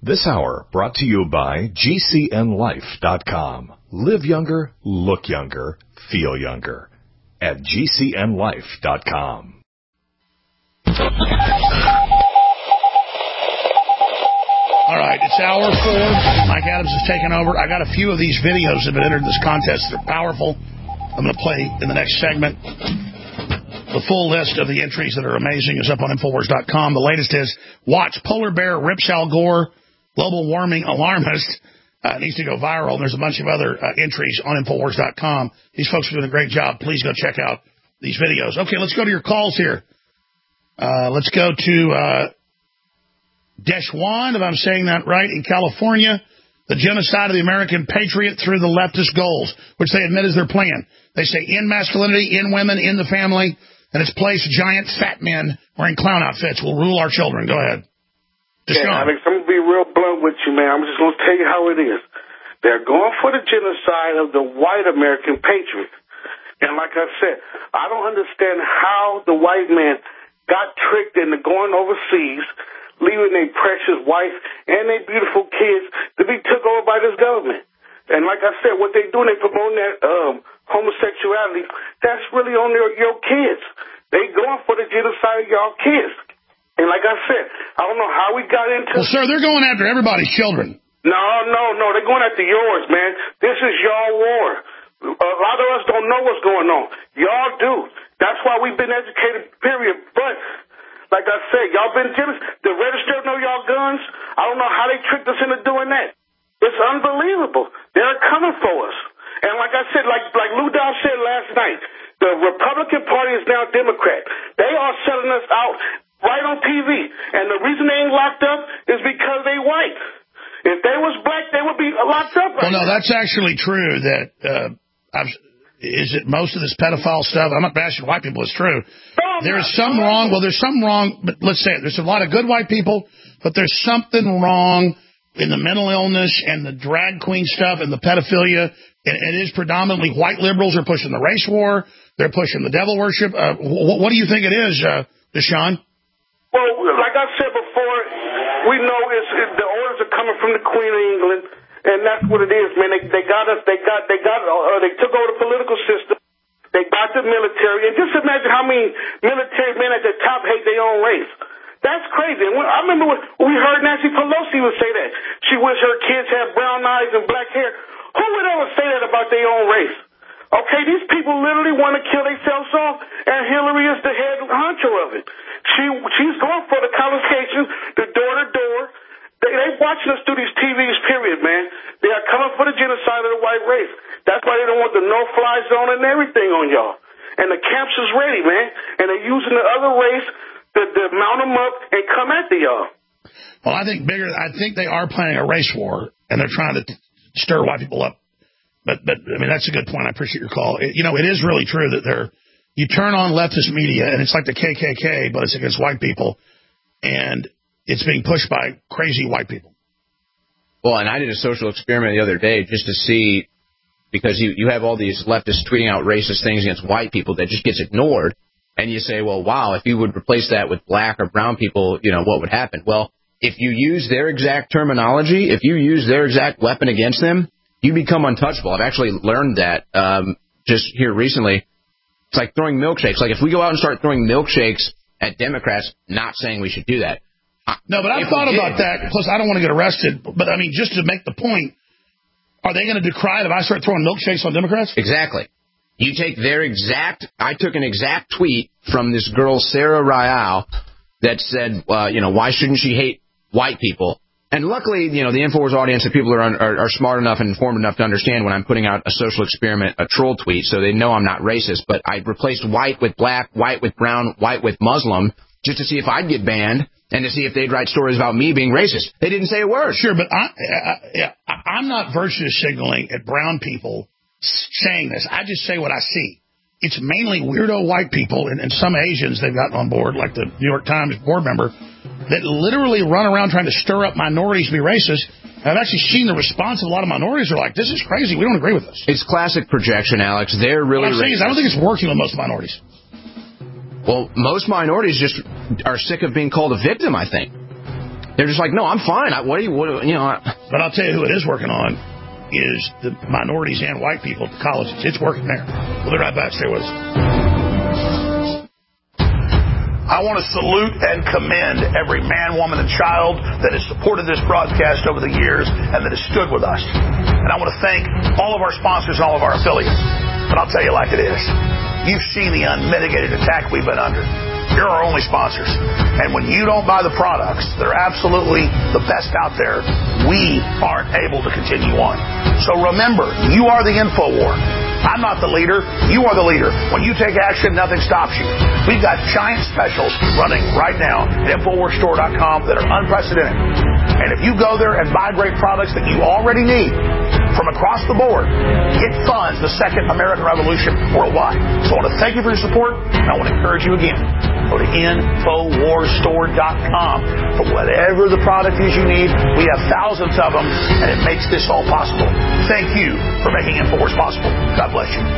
This hour brought to you by GCNLife.com. Live younger, look younger, feel younger. At GCNLife.com. All right, it's hour 4. Mike Adams has taken over. I got a few of these videos that have been entered in this contest. They're powerful. I'm going to play in the next segment. The full list of the entries that are amazing is up on Infowars.com. The latest is, watch, polar bear rips Al Gore, global warming alarmist. Needs to go viral. And there's a bunch of other entries on Infowars.com. These folks are doing a great job. Please go check out these videos. Okay, let's go to your calls here. Let's go to Deshwan, if I'm saying that right, in California. The genocide of the American patriot through the leftist goals, which they admit is their plan. They say in masculinity, in women, in the family, and it's place giant fat men wearing clown outfits will rule our children. Go ahead. Yeah, Alex, I'm going to be real blunt with you, man. I'm just going to tell you how it is. They're going for the genocide of the white American patriot. And like I said, I don't understand how the white man got tricked into going overseas, leaving their precious wife and their beautiful kids to be took over by this government. And like I said, what they doing, they promoting that homosexuality. That's really on your kids. They going for the genocide of y'all kids. And like I said, I don't know how we got into... Well, sir, they're going after everybody's children. No. They're going after yours, man. This is your war. A lot of us don't know what's going on. Y'all do. That's why we've been educated, period. But... like I said, y'all been jealous. The register know y'all guns. I don't know how they tricked us into doing that. It's unbelievable. They're coming for us. And like I said, like Lou Dow said last night, the Republican Party is now Democrat. They are selling us out right on TV. And the reason they ain't locked up is because they white. If they was black, they would be locked up. Well, no, that's actually true. That is it most of this pedophile stuff? I'm not bashing white people. It's true. There's some wrong. Well, there's some wrong, but let's say it. There's a lot of good white people, but there's something wrong in the mental illness and the drag queen stuff and the pedophilia. And it is predominantly white liberals are pushing the race war. They're pushing the devil worship. What do you think it is, Deshaun? Well, like I said before, we know the orders are coming from the Queen of England, and that's what it is, man. They got us. They took over the political system. They got the military, and just imagine how many military men at the top hate their own race. That's crazy. And I remember when we heard Nancy Pelosi would say that. She wished her kids had brown eyes and black hair. Who would ever say that about their own race? Okay, these people literally want to kill themselves off, and Hillary is the head honcho of it. She's going for the collocations, the door-to-door. They watching us through these TVs, period, man. They are coming for the genocide of the white race. That's why they don't want the no-fly zone and everything on y'all. And the camps is ready, man. And they're using the other race to mount them up and come after y'all. Well, I think they are planning a race war, and they're trying to stir white people up. But I mean, that's a good point. I appreciate your call. It is really true that you turn on leftist media, and it's like the KKK, but it's against white people. And it's being pushed by crazy white people. Well, and I did a social experiment the other day just to see, because you have all these leftists tweeting out racist things against white people that just gets ignored. And you say, well, wow, if you would replace that with black or brown people, what would happen? Well, if you use their exact terminology, if you use their exact weapon against them, you become untouchable. I've actually learned that just here recently. It's like throwing milkshakes. Like if we go out and start throwing milkshakes at Democrats, not saying we should do that. No, but I've thought about that. Plus, I don't want to get arrested. But, I mean, just to make the point, are they going to decry it if I start throwing milkshakes on Democrats? Exactly. You take their exact – I took an exact tweet from this girl, Sarah Rial, that said, why shouldn't she hate white people? And luckily, the InfoWars audience and people are smart enough and informed enough to understand when I'm putting out a social experiment, a troll tweet, so they know I'm not racist. But I replaced white with black, white with brown, white with Muslim, just to see if I'd get banned. And to see if they'd write stories about me being racist. They didn't say a word. Sure, but I'm not virtue signaling at brown people saying this. I just say what I see. It's mainly weirdo white people and some Asians they've gotten on board, like the New York Times board member, that literally run around trying to stir up minorities to be racist. I've actually seen the response of a lot of minorities are like, this is crazy. We don't agree with this. It's classic projection, Alex. They're really what I'm saying is I don't think it's working with most minorities. Well, most minorities just are sick of being called a victim, I think. They're just like, no, I'm fine. But I'll tell you who it is working on is the minorities and white people at the colleges. It's working there. We'll be right back. Stay with us. I want to salute and commend every man, woman, and child that has supported this broadcast over the years and that has stood with us. And I want to thank all of our sponsors and all of our affiliates. But I'll tell you like it is. You've seen the unmitigated attack we've been under. You're our only sponsors. And when you don't buy the products that are absolutely the best out there, we aren't able to continue on. So remember, you are the InfoWar. I'm not the leader. You are the leader. When you take action, nothing stops you. We've got giant specials running right now at InfoWarsStore.com that are unprecedented. And if you go there and buy great products that you already need from across the board, it funds the second American Revolution worldwide. So I want to thank you for your support, and I want to encourage you again. Go to InfoWarsStore.com for whatever the product is you need. We have thousands of them, and it makes this all possible. Thank you for making InfoWars possible. God bless you.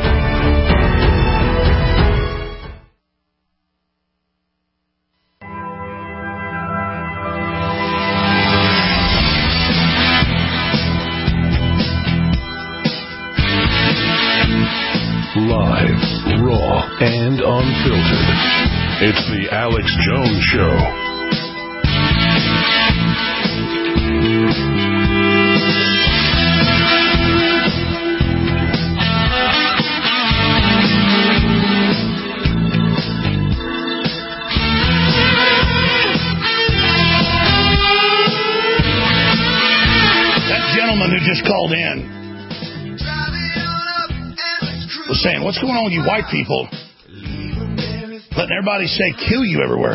Live, raw, and unfiltered. It's the Alex Jones Show. That gentleman who just called in was saying, what's going on with you white people? Letting everybody say kill you everywhere.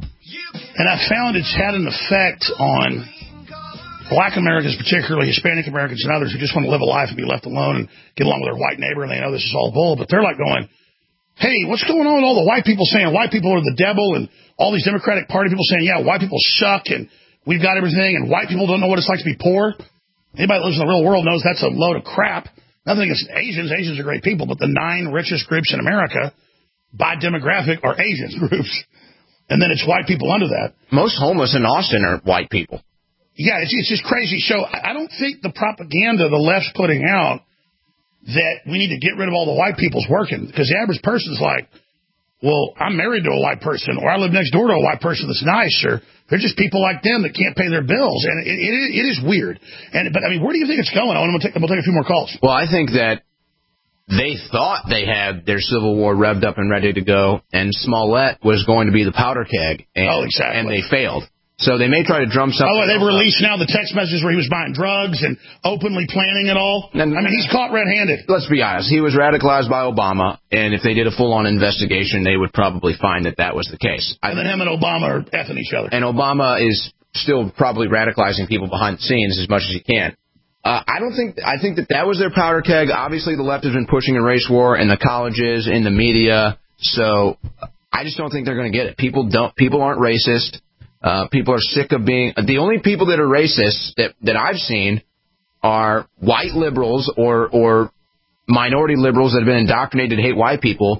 And I found it's had an effect on black Americans, particularly Hispanic Americans and others who just want to live a life and be left alone and get along with their white neighbor, and they know this is all bull, but they're like going, hey, what's going on with all the white people saying white people are the devil, and all these Democratic Party people saying, yeah, white people suck and we've got everything, and white people don't know what it's like to be poor? Anybody that lives in the real world knows that's a load of crap. Nothing against Asians. Asians are great people, but the 9 richest groups in America by demographic are Asian groups. And then it's white people under that. Most homeless in Austin are white people. Yeah, it's just crazy. So I don't think the propaganda the left's putting out that we need to get rid of all the white people's working. Because the average person's like, well, I'm married to a white person, or I live next door to a white person that's nice, or they're just people like them that can't pay their bills. And it is weird. But I mean, where do you think it's going? We'll take a few more calls. Well, I think that they thought they had their Civil War revved up and ready to go, and Smollett was going to be the powder keg. Exactly. And they failed. So they may try to drum something. They've released now the text messages where he was buying drugs and openly planning it all. I mean, he's caught red-handed. Let's be honest. He was radicalized by Obama, and if they did a full-on investigation, they would probably find that that was the case. And then him and Obama are effing each other. And Obama is still probably radicalizing people behind the scenes as much as he can. I think that was their powder keg. Obviously, the left has been pushing a race war in the colleges, in the media. So I just don't think they're going to get it. People aren't racist. People are sick of being the only people that are racist that I've seen are white liberals or minority liberals that have been indoctrinated to hate white people,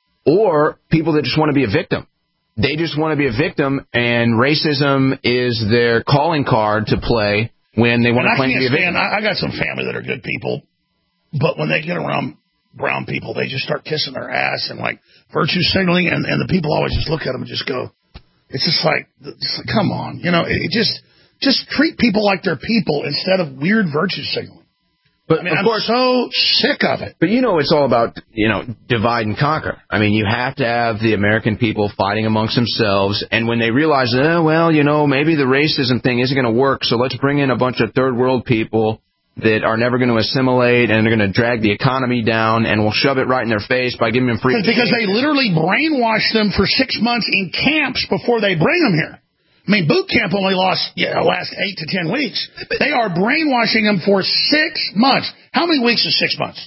or people that just want to be a victim. They just want to be a victim, and racism is their calling card to play when they want to claim to be a victim. I got some family that are good people, but when they get around brown people, they just start kissing their ass and like virtue signaling, and the people always just look at them and just go, it's just like, come on, just treat people like they're people instead of weird virtue signaling. But I'm so sick of it. But it's all about, divide and conquer. I mean, you have to have the American people fighting amongst themselves, and when they realize, maybe the racism thing isn't going to work, so let's bring in a bunch of third world people that are never going to assimilate, and they're going to drag the economy down, and we'll shove it right in their face by giving them free... Because they literally brainwash them for 6 months in camps before they bring them here. I mean, boot camp only last 8 to 10 weeks. They are brainwashing them for 6 months. How many weeks is 6 months?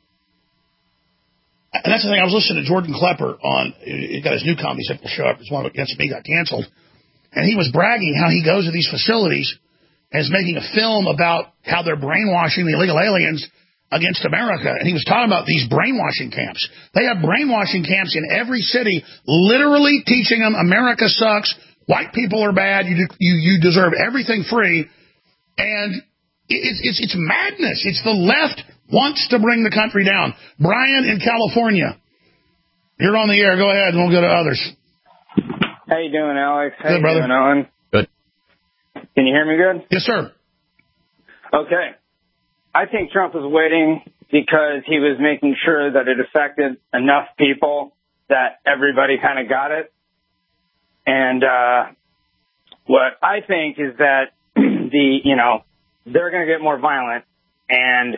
And that's the thing. I was listening to Jordan Klepper he got his new comedy simple show up. It's one against me, got canceled. And he was bragging how he goes to these facilities and is making a film about how they're brainwashing the illegal aliens against America. And he was talking about these brainwashing camps. They have brainwashing camps in every city, literally teaching them America sucks, White people are bad. You deserve everything free. And it's madness. It's the left wants to bring the country down. Brian in California, you're on the air. Go ahead, and we'll go to others. How you doing, Alex? How Good, you brother. doing, Owen? Good. Can you hear me good? Yes, sir. Okay. I think Trump was waiting because he was making sure that it affected enough people that everybody kind of got it. And what I think is that they're going to get more violent. And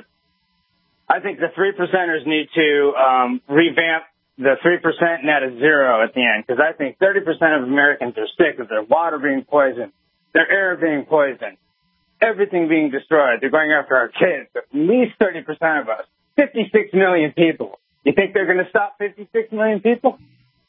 I think the 3%ers need to revamp the 3% net at zero at the end, because I think 30% of Americans are sick of their water being poisoned, their air being poisoned, everything being destroyed. They're going after our kids. At least 30% of us. 56 million people. You think they're going to stop 56 million people?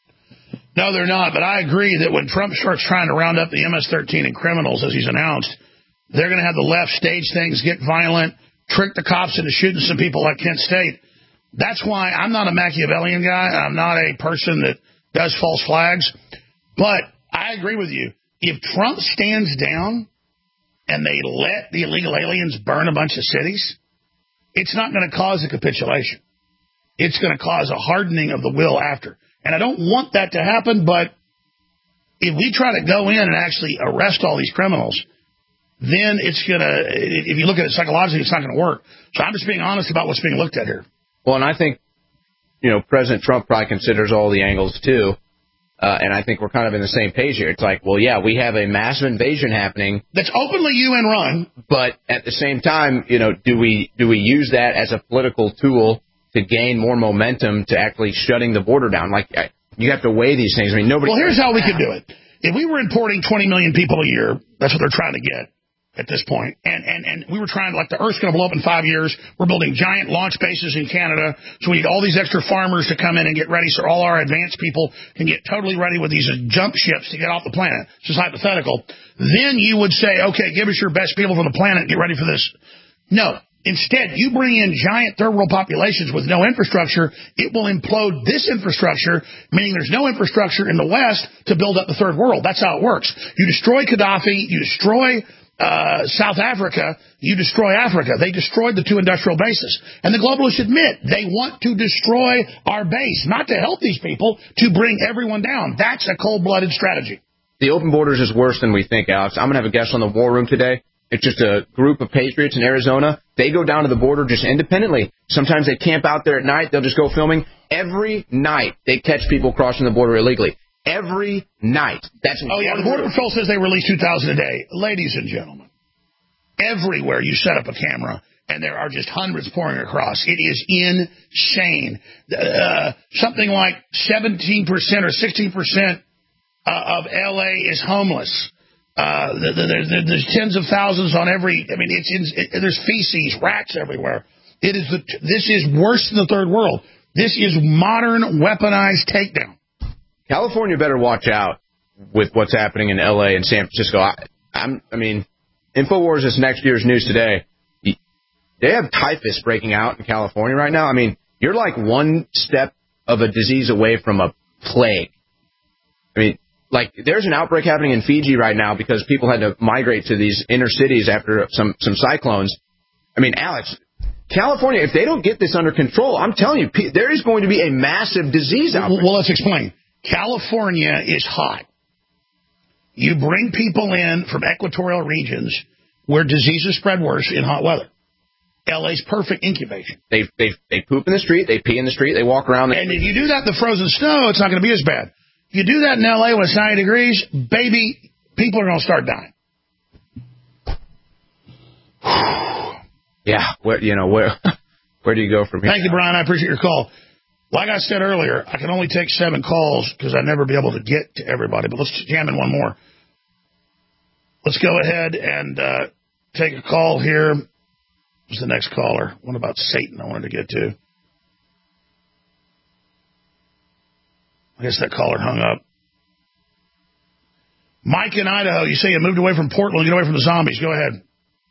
No, they're not. But I agree that when Trump starts trying to round up the MS-13 and criminals, as he's announced, they're going to have the left stage things, get violent, trick the cops into shooting some people like Kent State. That's why I'm not a Machiavellian guy. I'm not a person that does false flags. But I agree with you. If Trump stands down and they let the illegal aliens burn a bunch of cities, it's not going to cause a capitulation. It's going to cause a hardening of the will after. And I don't want that to happen, but if we try to go in and actually arrest all these criminals, then it's going to, if you look at it psychologically, it's not going to work. So I'm just being honest about what's being looked at here. Well, and I think, President Trump probably considers all the angles, too. And I think we're kind of in the same page here. It's like, well, yeah, we have a massive invasion happening. That's openly UN run. But at the same time, do we use that as a political tool to gain more momentum to actually shutting the border down? Like, you have to weigh these things. I mean, nobody. Well, here's how we could do it. If we were importing 20 million people a year, that's what they're trying to get at this point. And we were trying to, like, the Earth's going to blow up in 5 years. We're building giant launch bases in Canada. So we need all these extra farmers to come in and get ready so all our advanced people can get totally ready with these jump ships to get off the planet. It's just hypothetical. Then you would say, okay, give us your best people from the planet. Get ready for this. No. Instead, you bring in giant third world populations with no infrastructure. It will implode this infrastructure, meaning there's no infrastructure in the West to build up the third world. That's how it works. You destroy Gaddafi. You destroy South Africa, you destroy Africa. They destroyed the 2 industrial bases. And the globalists admit they want to destroy our base, not to help these people, to bring everyone down. That's a cold-blooded strategy. The open borders is worse than we think, Alex. I'm going to have a guest on the War Room today. It's just a group of patriots in Arizona. They go down to the border just independently. Sometimes they camp out there at night. They'll just go filming. Every night they catch people crossing the border illegally. Every night. That's the Border Patrol says they release 2,000 a day. Ladies and gentlemen, everywhere you set up a camera, and there are just hundreds pouring across. It is insane. Something like 17% or 16% of L.A. is homeless. There's tens of thousands on every. I mean, there's feces, rats everywhere. This is worse than the third world. This is modern weaponized takedown. California better watch out with what's happening in L.A. and San Francisco. I mean, InfoWars is next year's news today. They have typhus breaking out in California right now. I mean, you're like one step of a disease away from a plague. I mean, like, there's an outbreak happening in Fiji right now because people had to migrate to these inner cities after some cyclones. I mean, Alex, California, if they don't get this under control, I'm telling you, there is going to be a massive disease outbreak. Well, let's explain. California is hot. You bring people in from equatorial regions where diseases spread worse in hot weather. LA's perfect incubation. They poop in the street, they pee in the street, they walk around. And if you do that in the frozen snow, it's not going to be as bad. If you do that in LA when it's 90 degrees, baby, people are going to start dying. Yeah, where do you go from here? Thank you, Brian. I appreciate your call. Like I said earlier, I can only take 7 calls because I'd never be able to get to everybody. But let's jam in one more. Let's go ahead and take a call here. Who's the next caller? One about Satan I wanted to get to. I guess that caller hung up. Mike in Idaho, you say you moved away from Portland, get away from the zombies. Go ahead.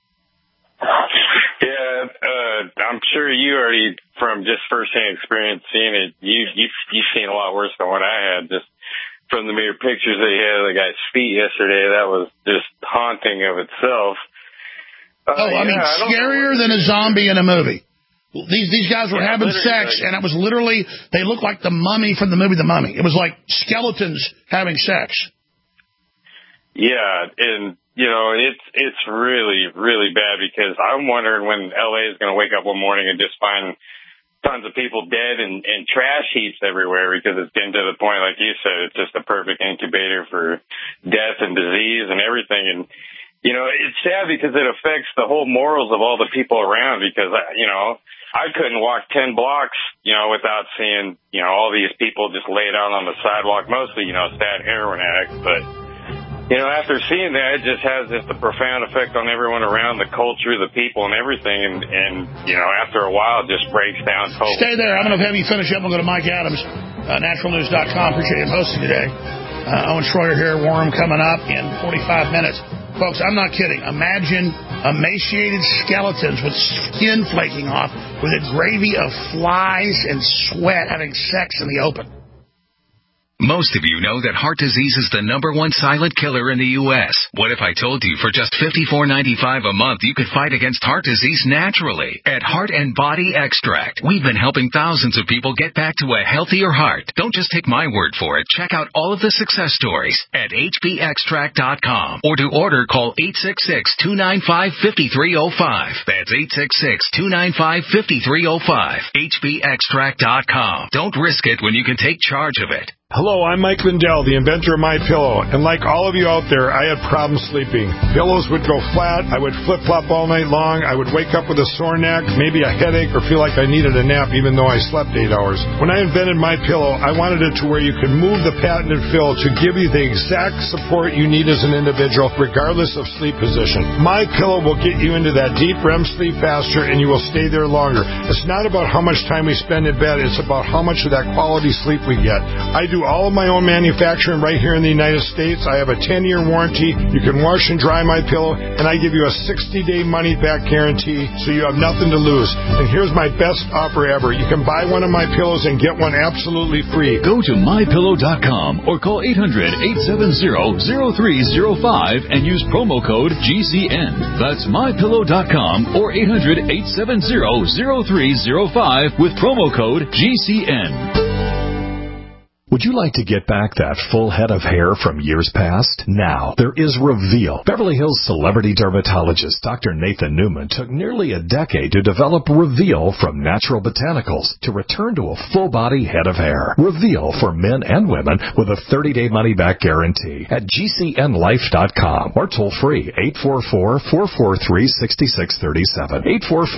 I'm sure you already, from just firsthand experience seeing it, you've seen a lot worse than what I had. Just from the mere pictures that he had of the guy's feet yesterday, that was just haunting of itself. Scarier than a zombie in a movie. These guys were having sex, and it was literally, they looked like the mummy from the movie The Mummy. It was like skeletons having sex. Yeah, and, it's really, really bad because I'm wondering when L.A. is going to wake up one morning and just find tons of people dead and trash heaps everywhere because it's getting to the point, like you said, it's just a perfect incubator for death and disease and everything. And, it's sad because it affects the whole morals of all the people around because, I couldn't walk 10 blocks, without seeing, all these people just laid out on the sidewalk, mostly, sad heroin addicts. But, after seeing that, it just has just a profound effect on everyone around, the culture, the people, and everything. And after a while, it just breaks down totally. Stay there. I'm going to have you finish up. We'll go to Mike Adams, naturalnews.com. Appreciate him hosting today. Owen Schroyer here, Warm coming up in 45 minutes. Folks, I'm not kidding. Imagine emaciated skeletons with skin flaking off with a gravy of flies and sweat having sex in the open. Most of you know that heart disease is the #1 silent killer in the U.S. What if I told you for just $54.95 a month you could fight against heart disease naturally? At Heart and Body Extract, we've been helping thousands of people get back to a healthier heart. Don't just take my word for it. Check out all of the success stories at hbextract.com. Or to order, call 866-295-5305. That's 866-295-5305. hbextract.com. Don't risk it when you can take charge of it. Hello, I'm Mike Lindell, the inventor of MyPillow, and like all of you out there, I had problems sleeping. Pillows would go flat, I would flip-flop all night long, I would wake up with a sore neck, maybe a headache, or feel like I needed a nap even though I slept 8 hours. When I invented MyPillow, I wanted it to where you could move the patented fill to give you the exact support you need as an individual, regardless of sleep position. MyPillow will get you into that deep REM sleep faster, and you will stay there longer. It's not about how much time we spend in bed, it's about how much of that quality sleep we get. I do all of my own manufacturing right here in the United States. I have a 10-year warranty. You can wash and dry my pillow, and I give you a 60-day money-back guarantee, so you have nothing to lose. And here's my best offer ever. You can buy one of my pillows and get one absolutely free. Go to MyPillow.com or call 800-870-0305 and use promo code GCN. That's MyPillow.com or 800-870-0305 with promo code GCN. Would you like to get back that full head of hair from years past? Now, there is Reveal. Beverly Hills celebrity dermatologist Dr. Nathan Newman took nearly a decade to develop Reveal from natural botanicals to return to a full-body head of hair. Reveal for men and women with a 30-day money-back guarantee at GCNlife.com or toll-free 844-443-6637.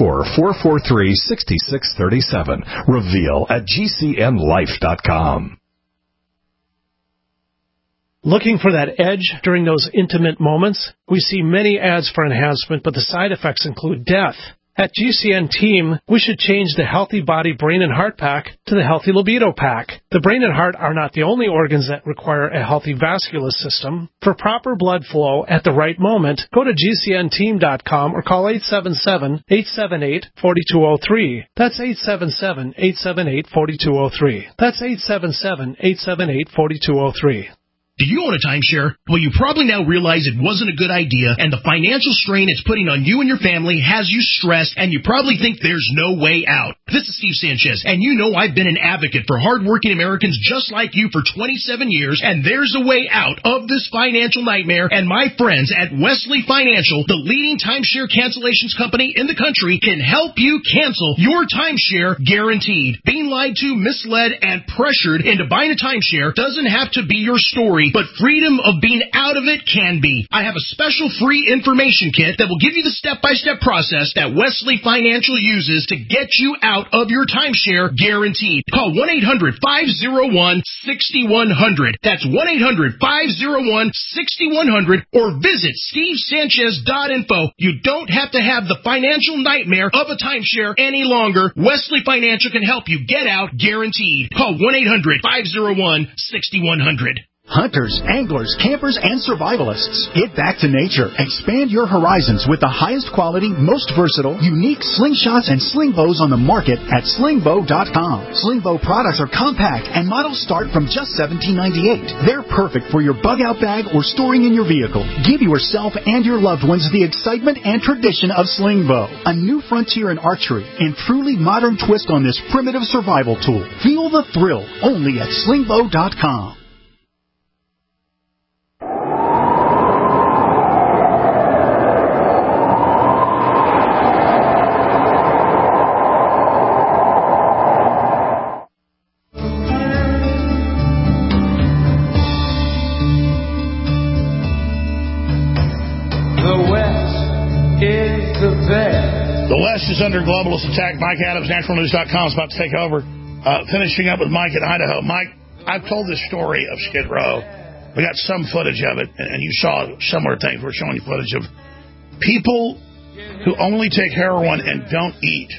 844-443-6637. Reveal at GCNlife.com. Looking for that edge during those intimate moments? We see many ads for enhancement, but the side effects include death. At GCN Team, we should change the Healthy Body Brain and Heart Pack to the Healthy Libido Pack. The brain and heart are not the only organs that require a healthy vascular system. For proper blood flow at the right moment, go to GCNteam.com or call 877-878-4203. That's 877-878-4203. That's 877-878-4203. Do you own a timeshare? Well, you probably now realize it wasn't a good idea, and the financial strain it's putting on you and your family has you stressed, and you probably think there's no way out. This is Steve Sanchez, and you know I've been an advocate for hardworking Americans just like you for 27 years, and there's a way out of this financial nightmare, and my friends at Wesley Financial, the leading timeshare cancellations company in the country, can help you cancel your timeshare guaranteed. Being lied to, misled, and pressured into buying a timeshare doesn't have to be your story, but freedom of being out of it can be. I have a special free information kit that will give you the step-by-step process that Wesley Financial uses to get you out of your timeshare guaranteed. Call 1-800-501-6100. That's 1-800-501-6100 or visit stevesanchez.info. You don't have to have the financial nightmare of a timeshare any longer. Wesley Financial can help you get out guaranteed. Call 1-800-501-6100. Hunters, anglers, campers, and survivalists. Get back to nature. Expand your horizons with the highest quality, most versatile, unique slingshots and sling bows on the market at slingbow.com. Slingbow products are compact and models start from just $17.98. They're perfect for your bug-out bag or storing in your vehicle. Give yourself and your loved ones the excitement and tradition of Slingbow, a new frontier in archery and truly modern twist on this primitive survival tool. Feel the thrill only at slingbow.com. The West is under globalist attack. Mike Adams, naturalnews.com is about to take over. Finishing up with Mike in Idaho. Mike, I've told this story of Skid Row. We got some footage of it, and you saw similar things. We're showing you footage of people who only take heroin and don't eat.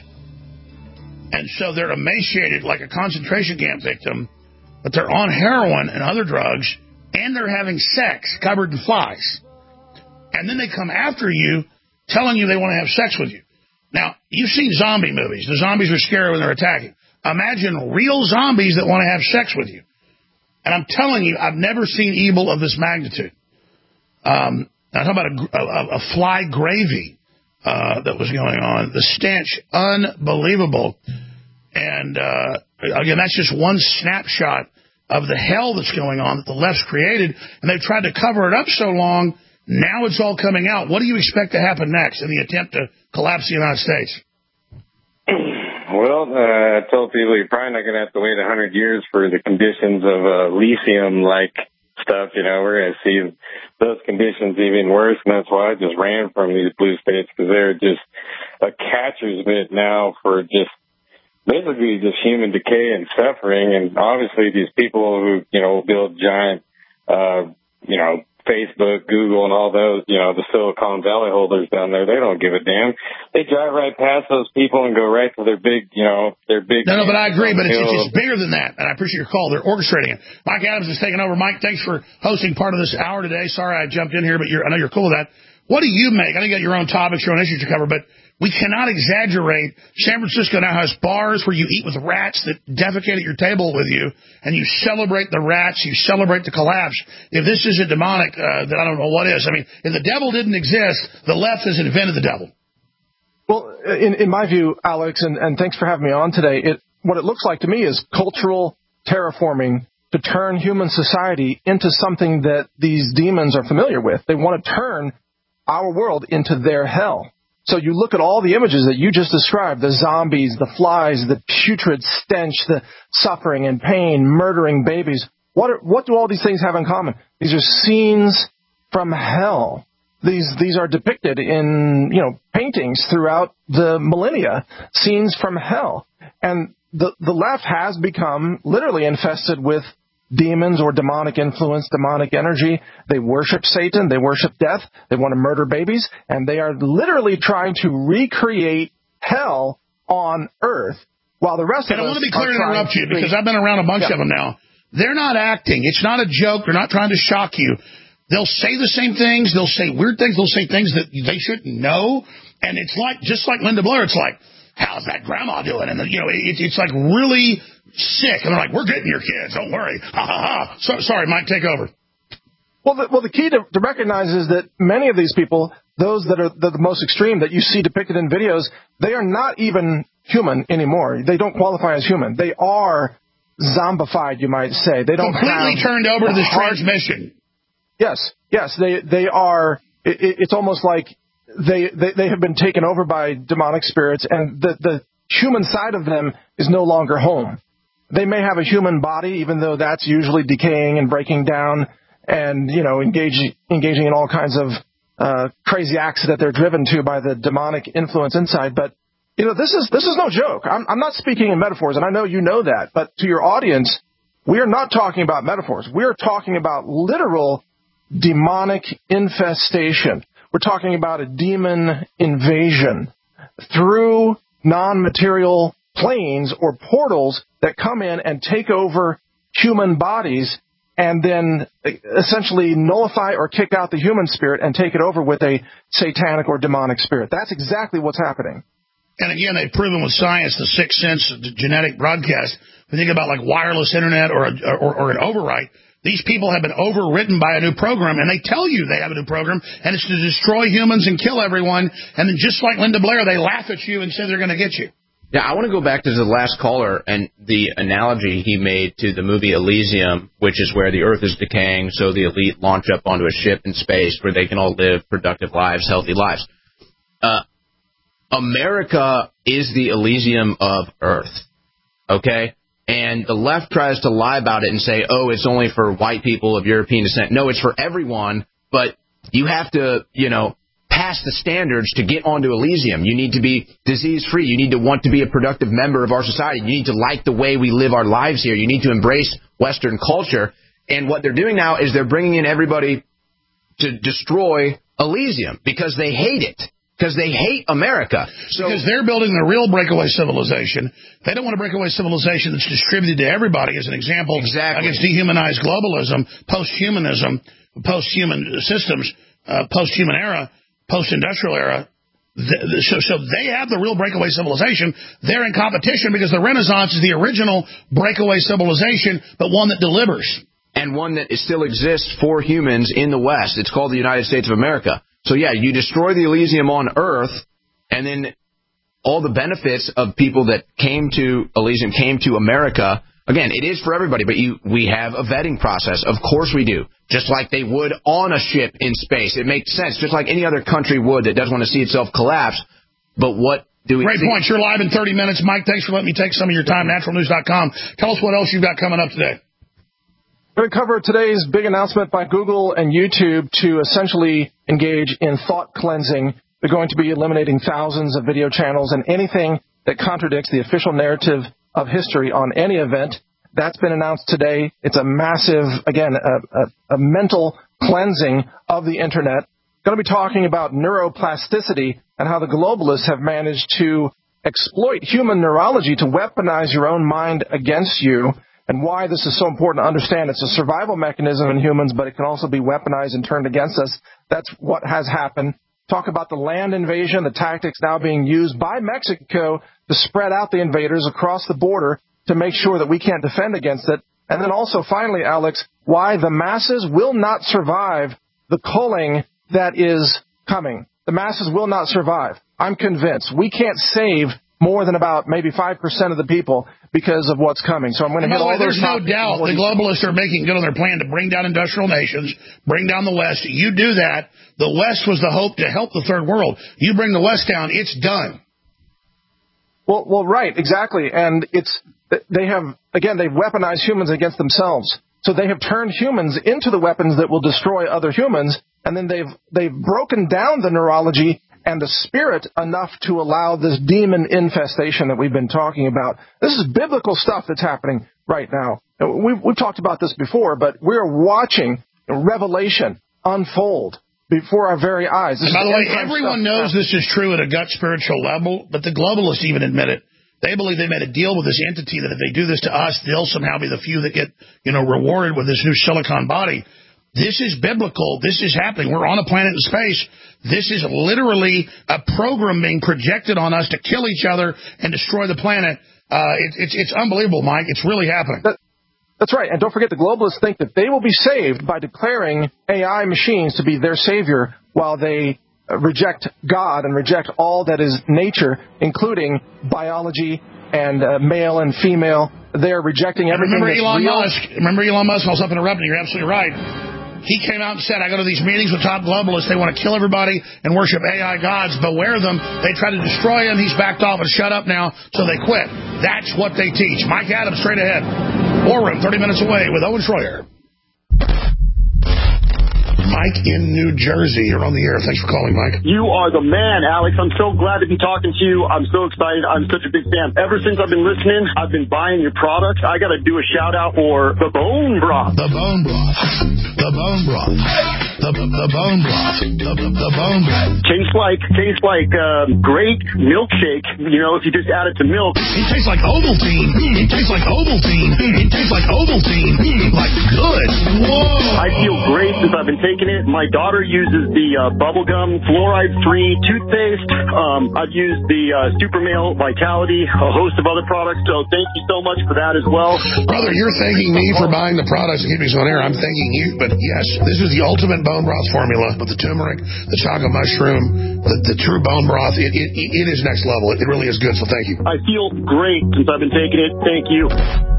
And so they're emaciated like a concentration camp victim, but they're on heroin and other drugs, and they're having sex covered in flies. And then they come after you, telling you they want to have sex with you. Now, you've seen zombie movies. The zombies are scary when they're attacking. Imagine real zombies that want to have sex with you. And I'm telling you, I've never seen evil of this magnitude. I'm talking about a fly gravy that was going on. The stench, unbelievable. And, again, that's just one snapshot of the hell that's going on that the left's created. And they've tried to cover it up so long. Now it's all coming out. What do you expect to happen next in the attempt to collapse the United States? Well, I told people you're probably not going to have to wait 100 years for the conditions of lithium-like stuff. You know, we're going to see those conditions even worse, and that's why I just ran from these blue states, because they're just a catcher's mitt now for just basically just human decay and suffering. And obviously these people who, you know, build giant, Facebook, Google, and all those, the Silicon Valley holders down there, they don't give a damn. They drive right past those people and go right to their big, their big... No, but I agree, but it's bigger than that, and I appreciate your call. They're orchestrating it. Mike Adams is taking over. Mike, thanks for hosting part of this hour today. Sorry I jumped in here, but I know you're cool with that. What do you make? I know you got your own topics, your own issues to cover, but we cannot exaggerate. San Francisco now has bars where you eat with rats that defecate at your table with you, and you celebrate the rats, you celebrate the collapse. If this isn't demonic, then I don't know what is. I mean, if the devil didn't exist, the left has invented the devil. Well, in my view, Alex, and thanks for having me on today, what it looks like to me is cultural terraforming to turn human society into something that these demons are familiar with. They want to turn our world into their hell. So you look at all the images that you just described, the zombies, the flies, the putrid stench, the suffering and pain, murdering babies. What do all these things have in common? These are scenes from hell. These are depicted in, paintings throughout the millennia, scenes from hell. And the left has become literally infested with demons or demonic influence, demonic energy. They worship Satan. They worship death. They want to murder babies. And they are literally trying to recreate hell on earth while the rest of us I want to be clear and interrupt you because I've been around a bunch of them now. They're not acting. It's not a joke. They're not trying to shock you. They'll say the same things. They'll say weird things. They'll say things that they shouldn't know. And it's like, just like Linda Blair, it's like, how's that grandma doing? And, it's like really sick. And they're like, we're getting your kids. Don't worry. Ha, ha, ha. So, sorry, Mike, take over. Well, the key to recognize is that many of these people, those that are the most extreme that you see depicted in videos, they are not even human anymore. They don't qualify as human. They are zombified, you might say. They don't completely turned over to this transmission. Yes, they are. It's almost like they have been taken over by demonic spirits, and the human side of them is no longer home. They may have a human body, even though that's usually decaying and breaking down, and engaging in all kinds of crazy acts that they're driven to by the demonic influence inside. But this is no joke. I'm not speaking in metaphors, and I know you know that. But to your audience, we are not talking about metaphors. We are talking about literal demonic infestation. We're talking about a demon invasion through non-material planes or portals that come in and take over human bodies and then essentially nullify or kick out the human spirit and take it over with a satanic or demonic spirit. That's exactly what's happening. And again, they've proven with science the sixth sense genetic broadcast. We think about like wireless internet or an overwrite. These people have been overwritten by a new program, and they tell you they have a new program, and it's to destroy humans and kill everyone. And then just like Linda Blair, they laugh at you and say they're going to get you. Yeah, I want to go back to the last caller and the analogy he made to the movie Elysium, which is where the Earth is decaying, so the elite launch up onto a ship in space where they can all live productive lives, healthy lives. America is the Elysium of Earth, okay? And the left tries to lie about it and say, oh, it's only for white people of European descent. No, it's for everyone, but you have to, pass the standards to get onto Elysium. You need to be disease-free. You need to want to be a productive member of our society. You need to like the way we live our lives here. You need to embrace Western culture. And what they're doing now is they're bringing in everybody to destroy Elysium because they hate it. Because they hate America. Because they're building the real breakaway civilization. They don't want a breakaway civilization that's distributed to everybody, as an example, against dehumanized globalism, post-humanism, post-human systems, post-human era, post-industrial era. So they have the real breakaway civilization. They're in competition because the Renaissance is the original breakaway civilization, but one that delivers. And one that still exists for humans in the West. It's called the United States of America. So, yeah, you destroy the Elysium on Earth, and then all the benefits of people that came to Elysium came to America. Again, it is for everybody, but we have a vetting process. Of course we do. Just like they would on a ship in space. It makes sense. Just like any other country would that doesn't want to see itself collapse. But what do we... Great point. You're live in 30 minutes. Mike, thanks for letting me take some of your time. Naturalnews.com. Tell us what else you've got coming up today. We're going to cover today's big announcement by Google and YouTube to essentially engage in thought cleansing. They're going to be eliminating thousands of video channels and anything that contradicts the official narrative of history on any event. That's been announced today. It's a massive, again, a mental cleansing of the Internet. Going to be talking about neuroplasticity and how the globalists have managed to exploit human neurology to weaponize your own mind against you. And why this is so important to understand. It's a survival mechanism in humans, but it can also be weaponized and turned against us. That's what has happened. Talk about the land invasion, the tactics now being used by Mexico to spread out the invaders across the border to make sure that we can't defend against it. And then also, finally, Alex, why the masses will not survive the culling that is coming. The masses will not survive. I'm convinced. We can't save more than about maybe 5% of the people because of what's coming. So I'm going to hit all those topics. There's no doubt the globalists are making good on their plan to bring down industrial nations, bring down the West. You do that. The West was the hope to help the third world. You bring the West down, it's done. Well, right, exactly. And they've weaponized humans against themselves. So they have turned humans into the weapons that will destroy other humans, and then they've broken down the neurology and the spirit enough to allow this demon infestation that we've been talking about. This is biblical stuff that's happening right now. We've talked about this before, but we're watching Revelation unfold before our very eyes. And by the way, everyone knows this is true at a gut spiritual level, but the globalists even admit it. They believe they made a deal with this entity that if they do this to us, they'll somehow be the few that get, rewarded with this new silicon body. This is biblical. This is happening. We're on a planet in space. This is literally a program being projected on us to kill each other and destroy the planet. It's unbelievable, Mike. It's really happening. That's right. And don't forget, the globalists think that they will be saved by declaring AI machines to be their savior while they reject God and reject all that is nature, including biology and male and female. They're rejecting everything that's real. Remember Elon Musk? I was up interrupting. You're absolutely right. He came out and said, I go to these meetings with top globalists. They want to kill everybody and worship AI gods. Beware them. They try to destroy him. He's backed off and shut up now, so they quit. That's what they teach. Mike Adams, straight ahead. War Room, 30 minutes away with Owen Schroyer. Mike in New Jersey. You're on the air. Thanks for calling, Mike. You are the man, Alex. I'm so glad to be talking to you. I'm so excited. I'm such a big fan. Ever since I've been listening, I've been buying your products. I got to do a shout out for the bone broth. The bone broth. The bone broth. The bone broth. The bone broth. Tastes like great milkshake. You know, if you just add it to milk. It tastes like Ovaltine. It tastes like Ovaltine. It tastes like Ovaltine. Like good. Whoa. I feel great since I've been taking it. My daughter uses the bubblegum fluoride-free toothpaste. I've used the Super Male Vitality, a host of other products. So thank you so much for that as well. Brother, you're thanking me for buying the products and keeping us on air. I'm thanking you. But yes, this is the ultimate bone broth formula with the turmeric, the chaga mushroom, the true bone broth. It is next level. It really is good. So thank you. I feel great since I've been taking it. Thank you.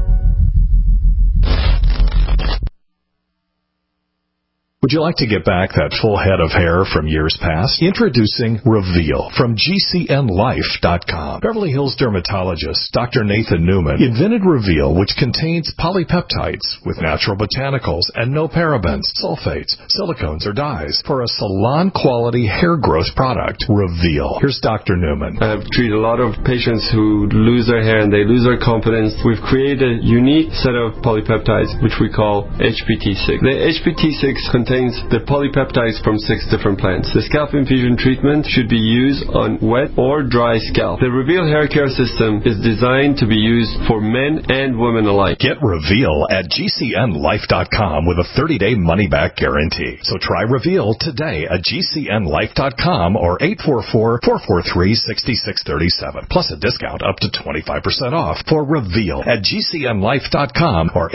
Would you like to get back that full head of hair from years past? Introducing Reveal from GCNLife.com. Beverly Hills dermatologist Dr. Nathan Newman invented Reveal, which contains polypeptides with natural botanicals and no parabens, sulfates, silicones, or dyes for a salon-quality hair growth product. Reveal. Here's Dr. Newman. I've treated a lot of patients who lose their hair and they lose their confidence. We've created a unique set of polypeptides, which we call HPT6. The HPT6 contains the polypeptides from 6 different plants. The scalp infusion treatment should be used on wet or dry scalp. The Reveal hair care system is designed to be used for men and women alike. Get Reveal at GCNLife.com with a 30-day money-back guarantee. So try Reveal today at GCNLife.com or 844-443-6637. Plus a discount up to 25% off for Reveal at GCNLife.com or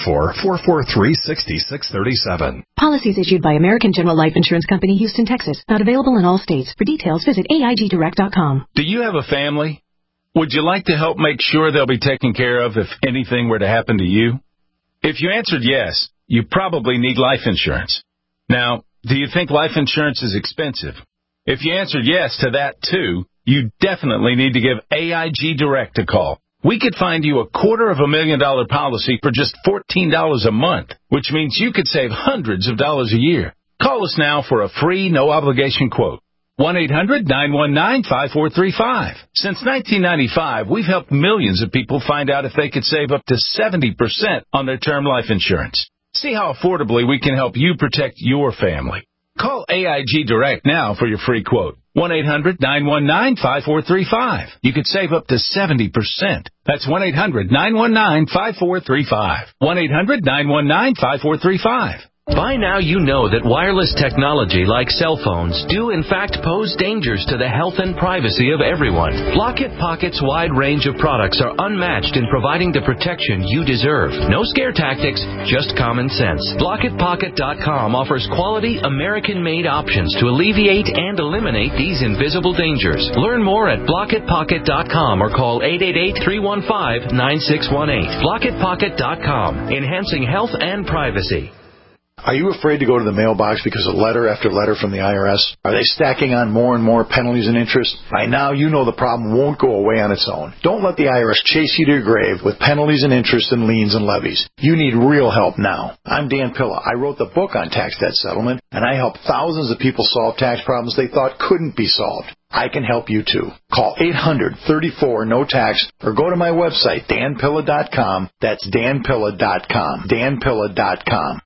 844-443-6637. Policies issued by American General Life Insurance Company, Houston, Texas. Not available in all states. For details, visit AIGdirect.com. Do you have a family? Would you like to help make sure they'll be taken care of if anything were to happen to you? If you answered yes, you probably need life insurance. Now, do you think life insurance is expensive? If you answered yes to that too, you definitely need to give AIG Direct a call. We could find you a $250,000 policy for just $14 a month, which means you could save hundreds of dollars a year. Call us now for a free, no-obligation quote. 1-800-919-5435. Since 1995, we've helped millions of people find out if they could save up to 70% on their term life insurance. See how affordably we can help you protect your family. Call AIG Direct now for your free quote. 1-800-919-5435. You could save up to 70%. That's 1-800-919-5435. 1-800-919-5435. By now you know that wireless technology like cell phones do in fact pose dangers to the health and privacy of everyone. Block-It Pocket's wide range of products are unmatched in providing the protection you deserve. No scare tactics, just common sense. BlockItPocket.com offers quality American-made options to alleviate and eliminate these invisible dangers. Learn more at BlockItPocket.com or call 888-315-9618. BlockItPocket.com, enhancing health and privacy. Are you afraid to go to the mailbox because of letter after letter from the IRS? Are they stacking on more and more penalties and interest? By now, you know the problem won't go away on its own. Don't let the IRS chase you to your grave with penalties and interest and liens and levies. You need real help now. I'm Dan Pilla. I wrote the book on tax debt settlement, and I help thousands of people solve tax problems they thought couldn't be solved. I can help you too. Call 800-34-NO-TAX or go to my website, danpilla.com. That's danpilla.com. danpilla.com.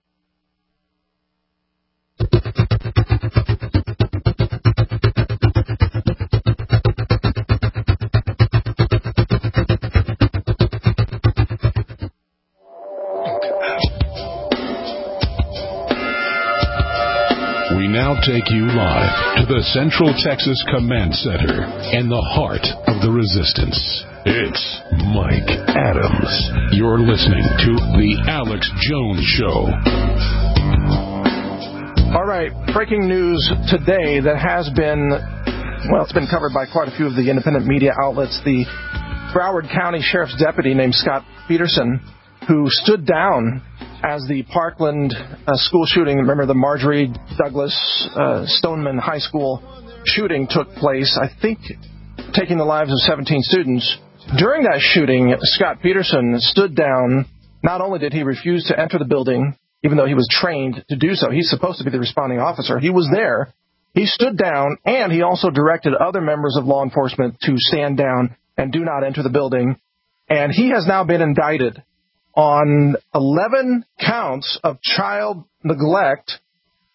We now take you live to the Central Texas Command Center in the heart of the resistance. It's Mike Adams. You're listening to The Alex Jones Show. All right, breaking news today that has been, well, it's been covered by quite a few of the independent media outlets. The Broward County Sheriff's deputy named Scott Peterson, who stood down as the Parkland school shooting, remember the Marjorie Douglas Stoneman High School shooting took place, I think taking the lives of 17 students. During that shooting, Scott Peterson stood down. Not only did he refuse to enter the building, even though he was trained to do so, he's supposed to be the responding officer. He was there. He stood down, and he also directed other members of law enforcement to stand down and do not enter the building. And he has now been indicted on 11 counts of child neglect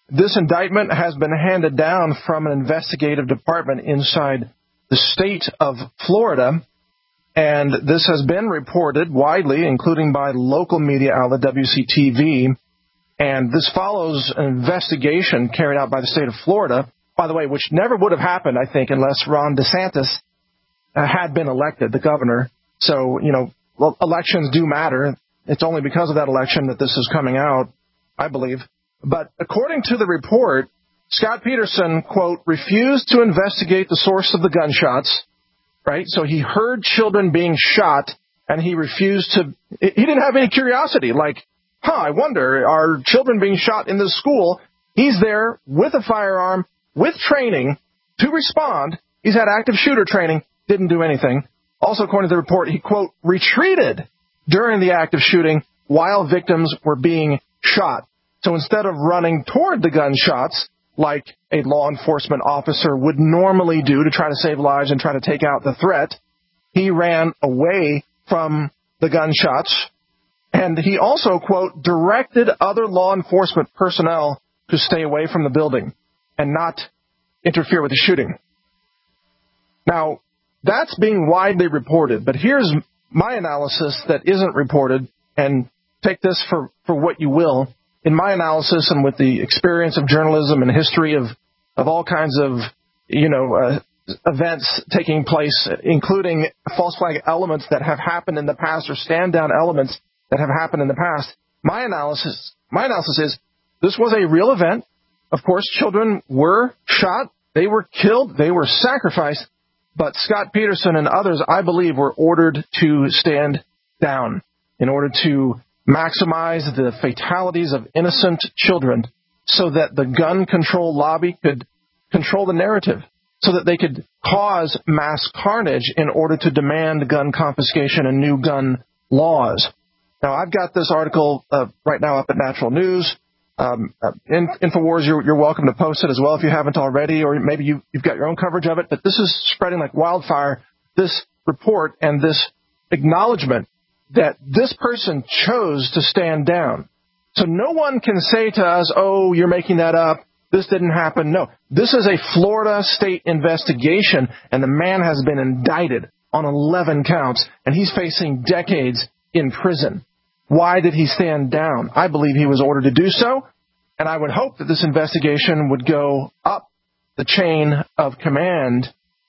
This indictment has been handed down from an investigative department inside the state of Florida, and this has been reported widely, including by local media outlet WCTV, and this follows an investigation carried out by the state of Florida, by the way, which never would have happened, I think, unless Ron DeSantis had been elected, the governor. So, elections do matter. It's only because of that election that this is coming out, I believe. But according to the report, Scott Peterson, quote, refused to investigate the source of the gunshots, right? So he heard children being shot, and he refused to – he didn't have any curiosity, like, I wonder, are children being shot in this school? He's there with a firearm, with training to respond. He's had active shooter training, didn't do anything. Also, according to the report, he, quote, retreated during the active shooting while victims were being shot. So instead of running toward the gunshots, like a law enforcement officer would normally do to try to save lives and try to take out the threat, he ran away from the gunshots. And he also, quote, directed other law enforcement personnel to stay away from the building and not interfere with the shooting. Now, that's being widely reported, but here's my analysis that isn't reported, and take this for what you will. In my analysis and with the experience of journalism and history of all kinds of, events taking place, including false flag elements that have happened in the past or stand down elements that have happened in the past, my analysis is this was a real event. Of course, children were shot, they were killed, they were sacrificed, but Scott Peterson and others, I believe, were ordered to stand down in order to maximize the fatalities of innocent children so that the gun control lobby could control the narrative, so that they could cause mass carnage in order to demand gun confiscation and new gun laws. Now, I've got this article right now up at Natural News. InfoWars, you're welcome to post it as well if you haven't already, or maybe you've got your own coverage of it. But this is spreading like wildfire, this report and this acknowledgement that this person chose to stand down. So no one can say to us, oh, you're making that up, this didn't happen. No, this is a Florida state investigation, and the man has been indicted on 11 counts, and he's facing decades in prison. Why did he stand down? I believe he was ordered to do so, and I would hope that this investigation would go up the chain of command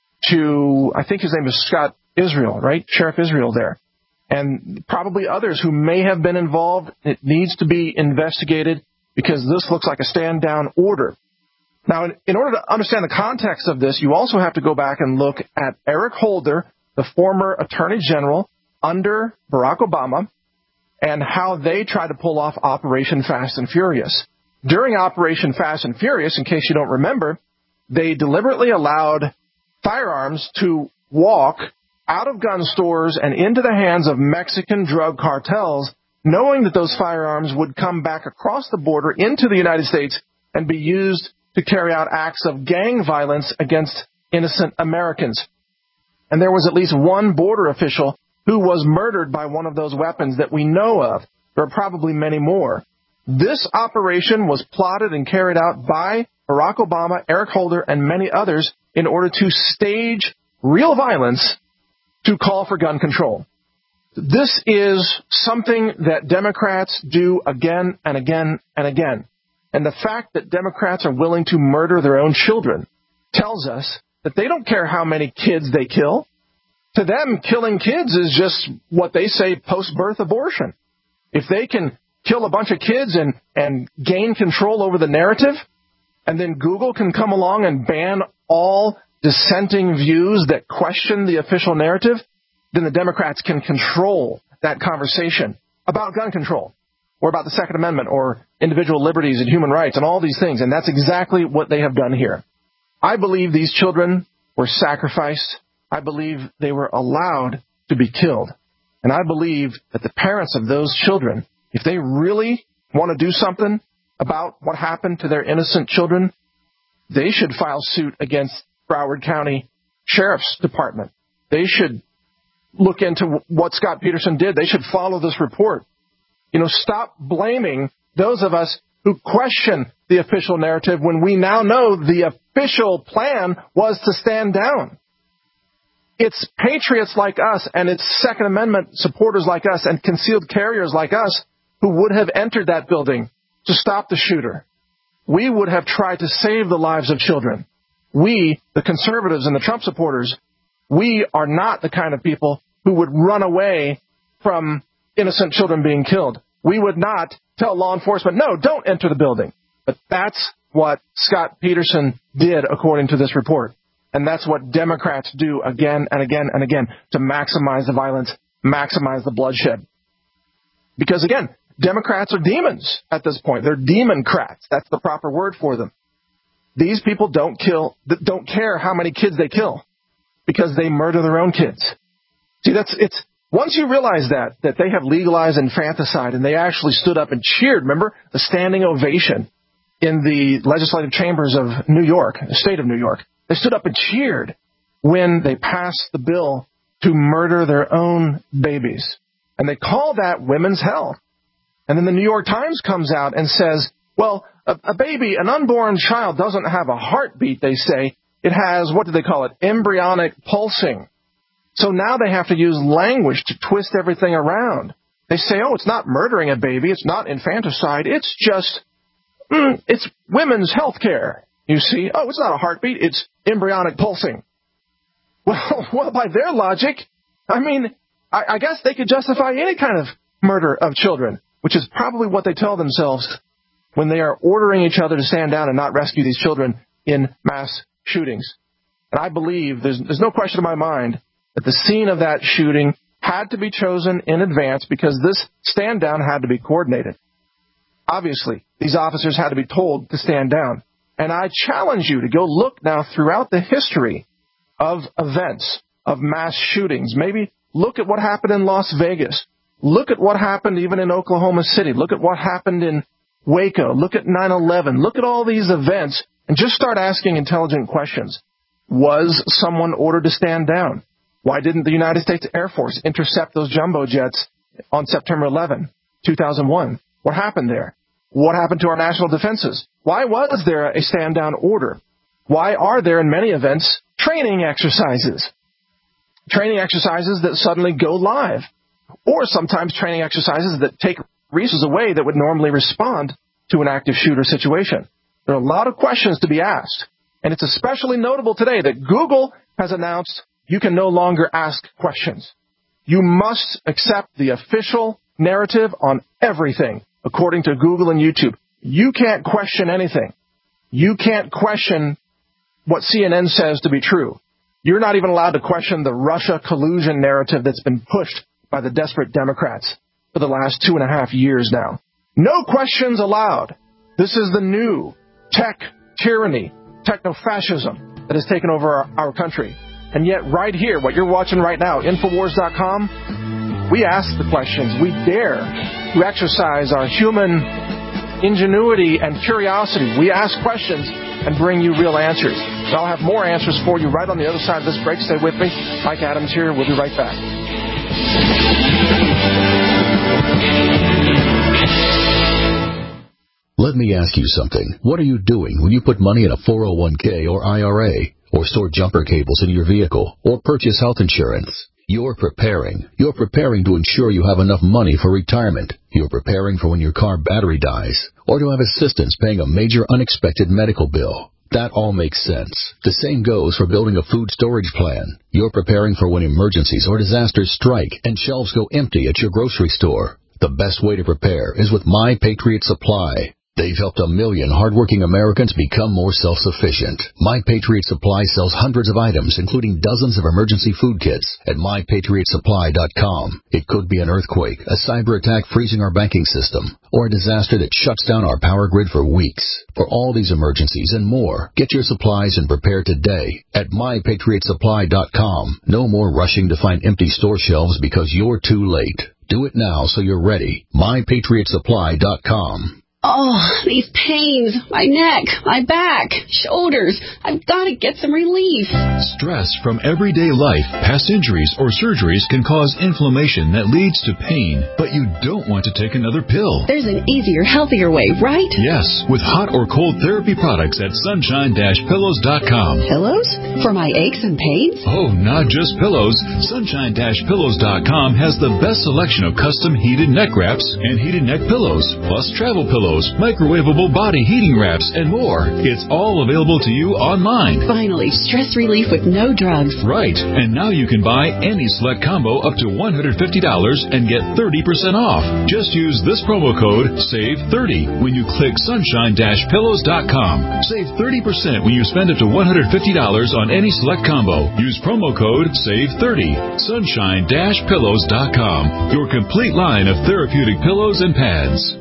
to, I think his name is Scott Israel, right? Sheriff Israel there. And probably others who may have been involved. It needs to be investigated because this looks like a stand-down order. Now, in order to understand the context of this, you also have to go back and look at Eric Holder, the former Attorney General under Barack Obama, and how they tried to pull off Operation Fast and Furious. During Operation Fast and Furious, in case you don't remember, they deliberately allowed firearms to walk out of gun stores and into the hands of Mexican drug cartels, knowing that those firearms would come back across the border into the United States and be used to carry out acts of gang violence against innocent Americans. And there was at least one border official who was murdered by one of those weapons that we know of. There are probably many more. This operation was plotted and carried out by Barack Obama, Eric Holder, and many others in order to stage real violence to call for gun control. This is something that Democrats do again and again and again. And the fact that Democrats are willing to murder their own children tells us that they don't care how many kids they kill. To them, killing kids is just what they say post-birth abortion. If they can kill a bunch of kids and gain control over the narrative, and then Google can come along and ban all dissenting views that question the official narrative, then the Democrats can control that conversation about gun control or about the Second Amendment or individual liberties and human rights and all these things. And that's exactly what they have done here. I believe these children were sacrificed. I believe they were allowed to be killed. And I believe that the parents of those children, if they really want to do something about what happened to their innocent children, they should file suit against Broward County Sheriff's Department. They should look into what Scott Peterson did. They should follow this report. Stop blaming those of us who question the official narrative when we now know the official plan was to stand down. It's patriots like us and it's Second Amendment supporters like us and concealed carriers like us who would have entered that building to stop the shooter. We would have tried to save the lives of children. We, the conservatives and the Trump supporters, we are not the kind of people who would run away from innocent children being killed. We would not tell law enforcement, no, don't enter the building. But that's what Scott Peterson did, according to this report. And that's what Democrats do again and again and again to maximize the violence, maximize the bloodshed. Because, again, Democrats are demons at this point. They're demon-crats. That's the proper word for them. These people don't care how many kids they kill because they murder their own kids. See, it's once you realize that they have legalized infanticide and they actually stood up and cheered, remember, the standing ovation in the legislative chambers of New York, the state of New York. They stood up and cheered when they passed the bill to murder their own babies. And they call that women's health. And then the New York Times comes out and says, well, a baby, an unborn child doesn't have a heartbeat, they say. It has, what do they call it, embryonic pulsing. So now they have to use language to twist everything around. They say, oh, it's not murdering a baby, it's not infanticide, it's just, it's women's health care. You see, oh, it's not a heartbeat, it's embryonic pulsing. Well, by their logic, I mean, I guess they could justify any kind of murder of children, which is probably what they tell themselves when they are ordering each other to stand down and not rescue these children in mass shootings. And I believe, there's no question in my mind, that the scene of that shooting had to be chosen in advance because this stand down had to be coordinated. Obviously, these officers had to be told to stand down. And I challenge you to go look now throughout the history of events, of mass shootings. Maybe look at what happened in Las Vegas. Look at what happened even in Oklahoma City. Look at what happened in Waco. Look at 9/11. Look at all these events and just start asking intelligent questions. Was someone ordered to stand down? Why didn't the United States Air Force intercept those jumbo jets on September 11, 2001? What happened there? What happened to our national defenses? Why was there a stand-down order? Why are there, in many events, training exercises? Training exercises that suddenly go live. Or sometimes training exercises that take resources away that would normally respond to an active shooter situation. There are a lot of questions to be asked. And it's especially notable today that Google has announced you can no longer ask questions. You must accept the official narrative on everything, according to Google and YouTube. You can't question anything. You can't question what CNN says to be true. You're not even allowed to question the Russia collusion narrative that's been pushed by the desperate Democrats for the last 2.5 years now. No questions allowed. This is the new tech tyranny, techno-fascism that has taken over our country. And yet right here, what you're watching right now, Infowars.com, we ask the questions. We dare to exercise our human ingenuity and curiosity. We ask questions and bring you real answers. And I'll have more answers for you right on the other side of this break. Stay with me. Mike Adams here. We'll be right back. Let me ask you something. What are you doing when you put money in a 401k or IRA, or store jumper cables in your vehicle, or purchase health insurance? You're preparing. You're preparing to ensure you have enough money for retirement. You're preparing for when your car battery dies, or to have assistance paying a major unexpected medical bill. That all makes sense. The same goes for building a food storage plan. You're preparing for when emergencies or disasters strike and shelves go empty at your grocery store. The best way to prepare is with My Patriot Supply. They've helped 1 million hardworking Americans become more self-sufficient. My Patriot Supply sells hundreds of items, including dozens of emergency food kits at MyPatriotSupply.com. It could be an earthquake, a cyber attack freezing our banking system, or a disaster that shuts down our power grid for weeks. For all these emergencies and more, get your supplies and prepare today at MyPatriotSupply.com. No more rushing to find empty store shelves because you're too late. Do it now so you're ready. MyPatriotSupply.com. Oh, these pains, my neck, my back, shoulders. I've got to get some relief. Stress from everyday life, past injuries, or surgeries can cause inflammation that leads to pain, but you don't want to take another pill. There's an easier, healthier way, right? Yes, with hot or cold therapy products at sunshine-pillows.com. Pillows? For my aches and pains? Oh, not just pillows. Sunshine-pillows.com has the best selection of custom heated neck wraps and heated neck pillows, plus travel pillows, microwavable body heating wraps, and more. It's all available to you online. Finally, stress relief with no drugs. Right. And now you can buy any select combo up to $150 and get 30% off. Just use this promo code SAVE30 when you click sunshine-pillows.com. Save 30% when you spend up to $150 on any select combo. Use promo code SAVE30. Sunshine-pillows.com. Your complete line of therapeutic pillows and pads.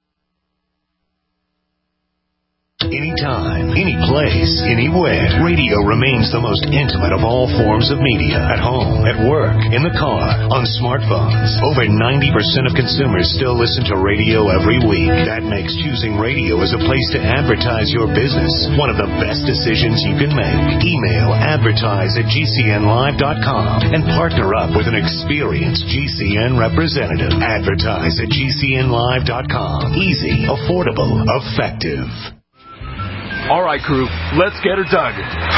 Anytime, any place, anywhere. Radio remains the most intimate of all forms of media. At home, at work, in the car, on smartphones. Over 90% of consumers still listen to radio every week. That makes choosing radio as a place to advertise your business one of the best decisions you can make. Email advertise@gcnlive.com and partner up with an experienced GCN representative. Advertise at gcnlive.com. Easy, affordable, effective. All right, crew, let's get her dug.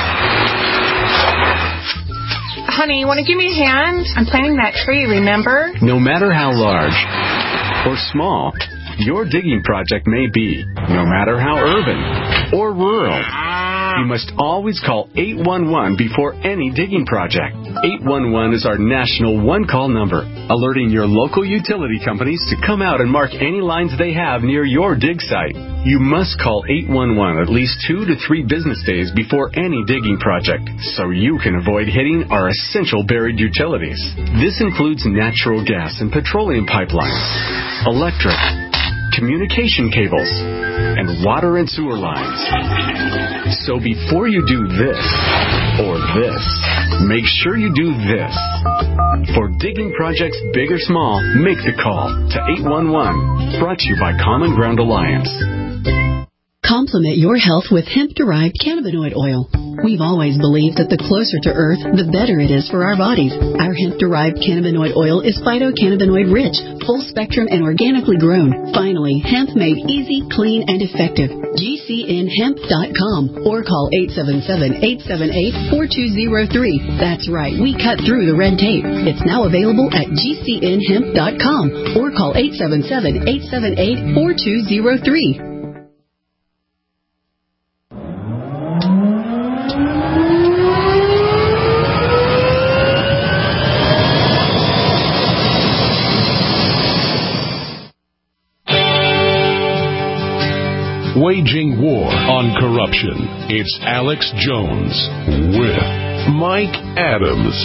Honey, you want to give me a hand? I'm planting that tree, remember? No matter how large or small your digging project may be, no matter how urban or rural, you must always call 811 before any digging project. 811 is our national one-call number, alerting your local utility companies to come out and mark any lines they have near your dig site. You must call 811 at least 2 to 3 business days before any digging project, so you can avoid hitting our essential buried utilities. This includes natural gas and petroleum pipelines, electric, communication cables, and water and sewer lines. So before you do this or this, make sure you do this. For digging projects big or small, make the call to 811. Brought to you by Common Ground Alliance. Complement your health with hemp-derived cannabinoid oil. We've always believed that the closer to Earth, the better it is for our bodies. Our hemp-derived cannabinoid oil is phytocannabinoid-rich, full-spectrum, and organically grown. Finally, hemp made easy, clean, and effective. GCNhemp.com or call 877-878-4203. That's right, we cut through the red tape. It's now available at GCNhemp.com or call 877-878-4203. Waging war on corruption. It's Alex Jones with Mike Adams.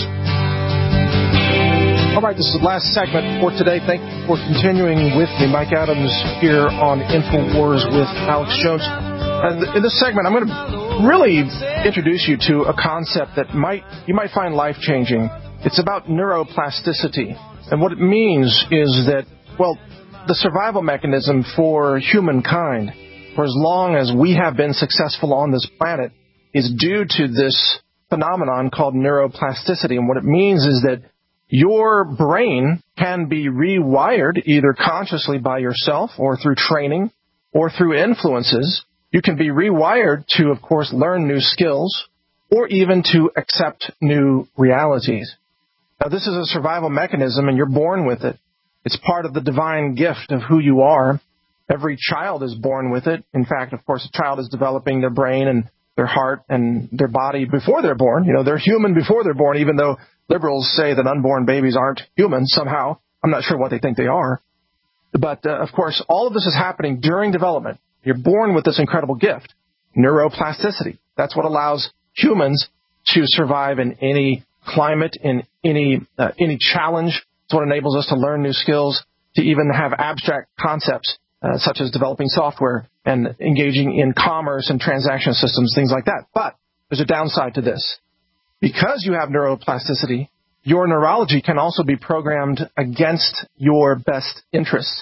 All right, this is the last segment for today. Thank you for continuing with me. Mike Adams here on InfoWars with Alex Jones. And in this segment, I'm going to really introduce you to a concept that you might find life-changing. It's about neuroplasticity. And what it means is that, well, the survival mechanism for humankind, for as long as we have been successful on this planet, is due to this phenomenon called neuroplasticity. And what it means is that your brain can be rewired either consciously by yourself or through training or through influences. You can be rewired to, of course, learn new skills or even to accept new realities. Now, this is a survival mechanism, and you're born with it. It's part of the divine gift of who you are. Every child is born with it. In fact, of course, a child is developing their brain and their heart and their body before they're born. You know, they're human before they're born, even though liberals say that unborn babies aren't human somehow. I'm not sure what they think they are. But, of course, all of this is happening during development. You're born with this incredible gift, neuroplasticity. That's what allows humans to survive in any climate, in any challenge. It's what enables us to learn new skills, to even have abstract concepts, such as developing software and engaging in commerce and transaction systems, things like that. But there's a downside to this. Because you have neuroplasticity, your neurology can also be programmed against your best interests.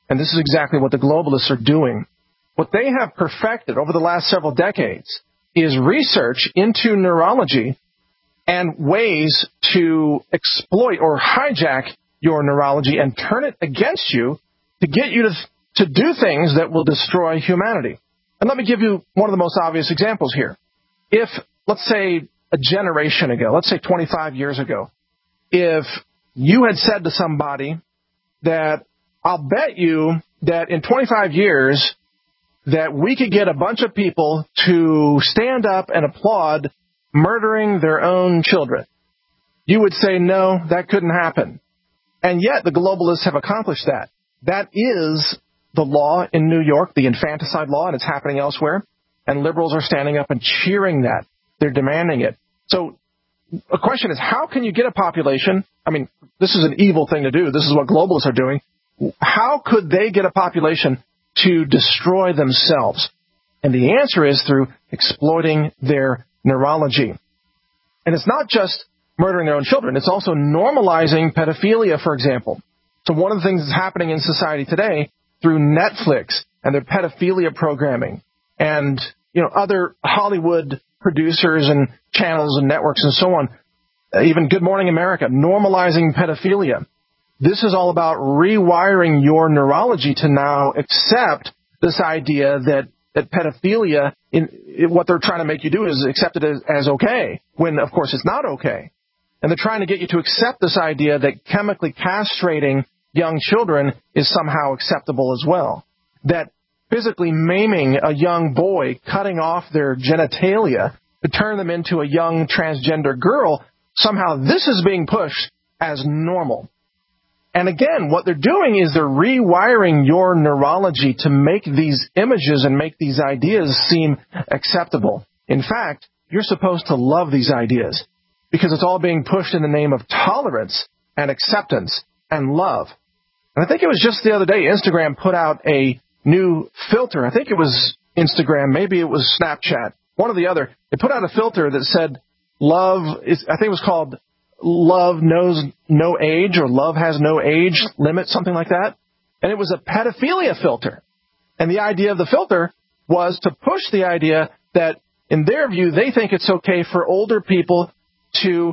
and this is exactly what the globalists are doing. What they have perfected over the last several decades is research into neurology and ways to exploit or hijack your neurology and turn it against you to get you to do things that will destroy humanity. And let me give you one of the most obvious examples here. If, let's say, a generation ago, let's say 25 years ago, if you had said to somebody that I'll bet you that in 25 years that we could get a bunch of people to stand up and applaud murdering their own children, you would say, no, that couldn't happen. And yet the globalists have accomplished that. That is the law in New York, the infanticide law, and it's happening elsewhere. And liberals are standing up and cheering that. They're demanding it. So a question is, how can you get a population? I mean, this is an evil thing to do. This is what globalists are doing. How could they get a population to destroy themselves? And the answer is through exploiting their neurology. And it's not just murdering their own children. It's also normalizing pedophilia, for example. So one of the things that's happening in society today through Netflix and their pedophilia programming and, other Hollywood producers and channels and networks and so on, even Good Morning America, normalizing pedophilia. This is all about rewiring your neurology to now accept this idea that pedophilia, what they're trying to make you do is accept it as okay, when, of course, it's not okay. And they're trying to get you to accept this idea that chemically castrating young children is somehow acceptable as well. That physically maiming a young boy, cutting off their genitalia to turn them into a young transgender girl, somehow this is being pushed as normal. And again, what they're doing is they're rewiring your neurology to make these images and make these ideas seem acceptable. In fact, you're supposed to love these ideas because it's all being pushed in the name of tolerance and acceptance and love. And I think it was just the other day, Instagram put out a new filter. I think it was Instagram, maybe it was Snapchat, one or the other. They put out a filter that said love is, I think it was called Love Knows No Age, or Love Has No Age Limit, something like that. And it was a pedophilia filter. And the idea of the filter was to push the idea that, in their view, they think it's okay for older people to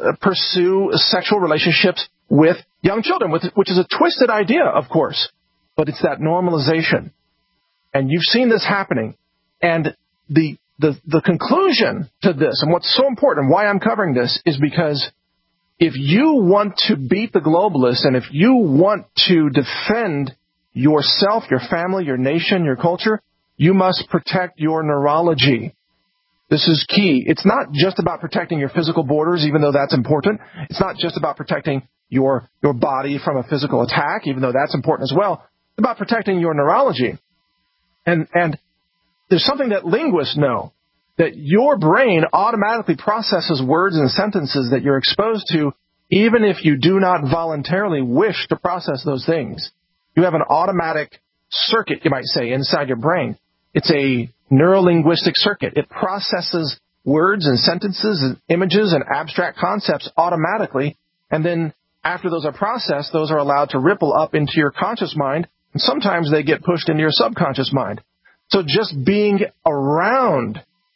pursue sexual relationships with young children, which is a twisted idea, of course. But it's that normalization. And you've seen this happening. And the conclusion to this, and what's so important, why I'm covering this, is because if you want to beat the globalists, and if you want to defend yourself, your family, your nation, your culture, you must protect your neurology. This is key. It's not just about protecting your physical borders, even though that's important. It's not just about protecting your body from a physical attack, even though that's important as well. It's about protecting your neurology. And there's something that linguists know, that your brain automatically processes words and sentences that you're exposed to, even if you do not voluntarily wish to process those things. You have an automatic circuit, you might say, inside your brain. It's a neurolinguistic circuit. It processes words and sentences and images and abstract concepts automatically, and then after those are processed, those are allowed to ripple up into your conscious mind, and sometimes they get pushed into your subconscious mind. So just being around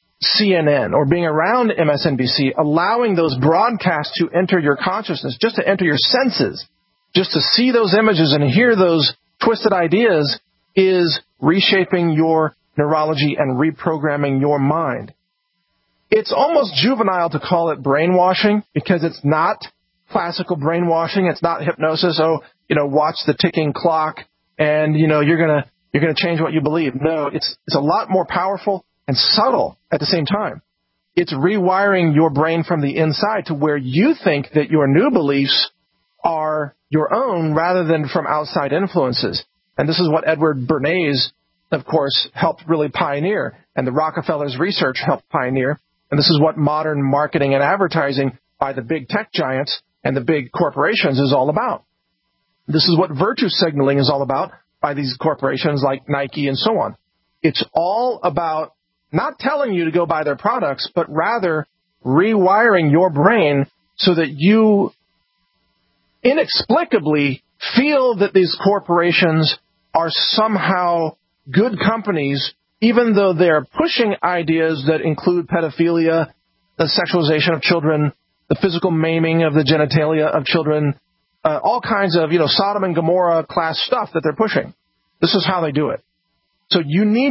CNN or being around MSNBC, allowing those broadcasts to enter your consciousness, just to enter your senses, just to see those images and hear those twisted ideas, is reshaping your neurology and reprogramming your mind. It's almost juvenile to call it brainwashing, because it's not classical brainwashing. It's not hypnosis. Watch the ticking clock and, you're going to change what you believe. No, it's a lot more powerful and subtle at the same time. It's rewiring your brain from the inside to where you think that your new beliefs are your own rather than from outside influences. And this is what Edward Bernays, of course, helped really pioneer, and the Rockefellers' research helped pioneer. And this is what modern marketing and advertising by the big tech giants and the big corporations is all about. This is what virtue signaling is all about by these corporations like Nike and so on. It's all about not telling you to go buy their products, but rather rewiring your brain so that you inexplicably feel that these corporations are somehow good companies, even though they're pushing ideas that include pedophilia, the sexualization of children, the physical maiming of the genitalia of children, all kinds of, Sodom and Gomorrah class stuff that they're pushing. This is how they do it. So you need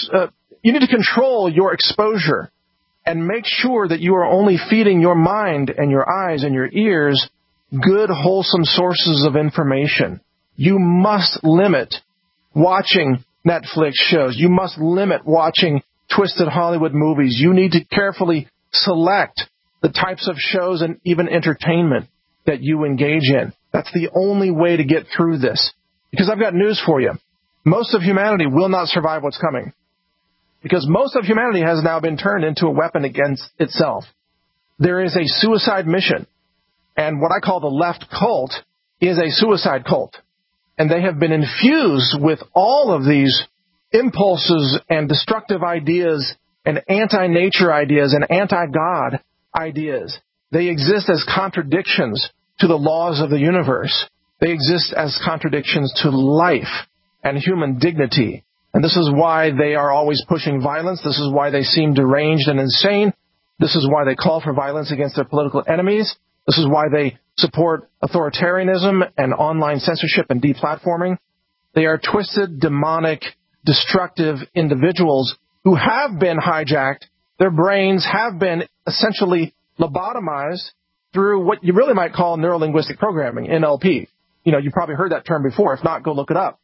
to control your exposure and make sure that you are only feeding your mind and your eyes and your ears good, wholesome sources of information. You must limit watching Netflix shows. You must limit watching twisted Hollywood movies. You need to carefully select the types of shows and even entertainment that you engage in. That's the only way to get through this. Because I've got news for you. Most of humanity will not survive what's coming. Because most of humanity has now been turned into a weapon against itself. There is a suicide mission. And what I call the left cult is a suicide cult. And they have been infused with all of these impulses and destructive ideas and anti-nature ideas and anti-God ideas. They exist as contradictions to the laws of the universe. They exist as contradictions to life and human dignity. And this is why they are always pushing violence. This is why they seem deranged and insane. This is why they call for violence against their political enemies. This is why they support authoritarianism and online censorship and deplatforming. They are twisted, demonic, destructive individuals who have been hijacked. Their brains have been essentially lobotomized through what you really might call neurolinguistic programming, NLP. You probably heard that term before. If not, go look it up.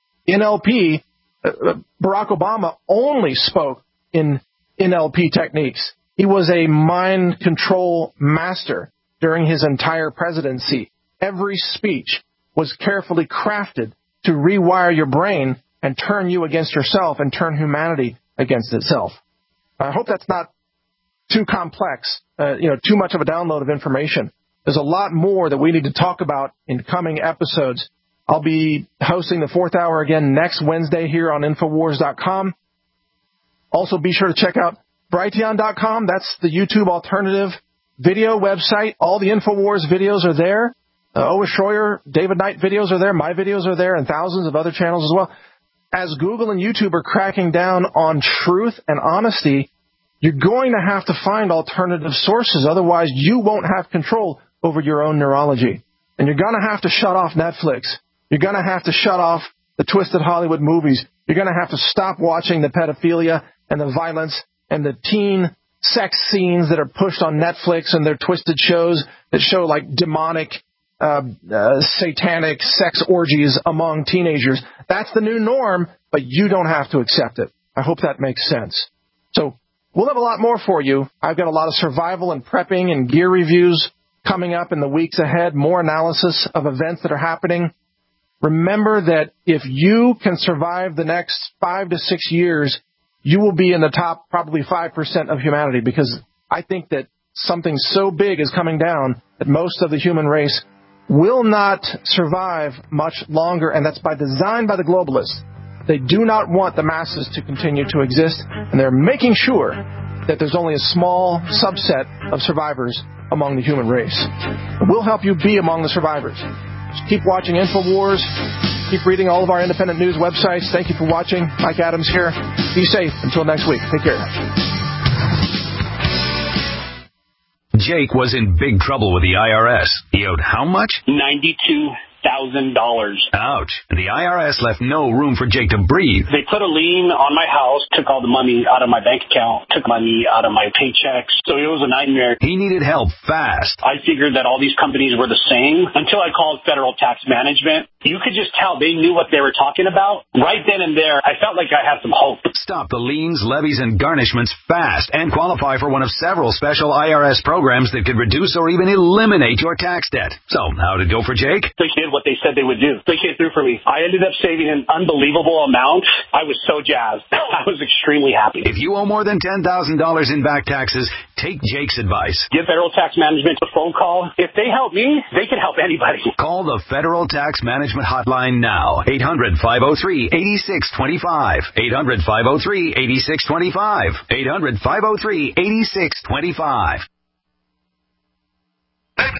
NLP, Barack Obama only spoke in NLP techniques. He was a mind control master during his entire presidency. Every speech was carefully crafted to rewire your brain and turn you against yourself and turn humanity against itself. I hope that's not too complex, too much of a download of information. There's a lot more that we need to talk about in coming episodes. I'll be hosting the 4th hour again next Wednesday here on Infowars.com. Also, be sure to check out Brighteon.com. That's the YouTube alternative video website. All the Infowars videos are there. Owen Schroyer, David Knight videos are there. My videos are there, and thousands of other channels as well. As Google and YouTube are cracking down on truth and honesty, you're going to have to find alternative sources. Otherwise, you won't have control over your own neurology. And you're going to have to shut off Netflix. You're going to have to shut off the twisted Hollywood movies. You're going to have to stop watching the pedophilia and the violence and the teen sex scenes that are pushed on Netflix and their twisted shows that show like demonic, satanic sex orgies among teenagers. That's the new norm, but you don't have to accept it. I hope that makes sense. So we'll have a lot more for you. I've got a lot of survival and prepping and gear reviews coming up in the weeks ahead, more analysis of events that are happening. Remember that if you can survive the next 5 to 6 years, you will be in the top probably 5% of humanity, because I think that something so big is coming down that most of the human race will not survive much longer, and that's by design by the globalists. They do not want the masses to continue to exist, and they're making sure that there's only a small subset of survivors among the human race. We'll help you be among the survivors. Just keep watching InfoWars. Keep reading all of our independent news websites. Thank you for watching. Mike Adams here. Be safe until next week. Take care. Jake was in big trouble with the IRS. He owed how much? $92,000. Ouch. The IRS left no room for Jake to breathe. They put a lien on my house, took all the money out of my bank account, took money out of my paychecks. So it was a nightmare. He needed help fast. I figured that all these companies were the same until I called Federal Tax Management. You could just tell they knew what they were talking about. Right then and there, I felt like I had some hope. Stop the liens, levies, and garnishments fast and qualify for one of several special IRS programs that could reduce or even eliminate your tax debt. So, how'd it go for Jake? They did what they said they would do. They came through for me. I ended up saving an unbelievable amount. I was so jazzed. I was extremely happy. If you owe more than $10,000 in back taxes, take Jake's advice. Give Federal Tax Management a phone call. If they help me, they can help anybody. Call the Federal Tax Management Hotline now. 800-503-8625. 800-503-8625. 800-503-8625.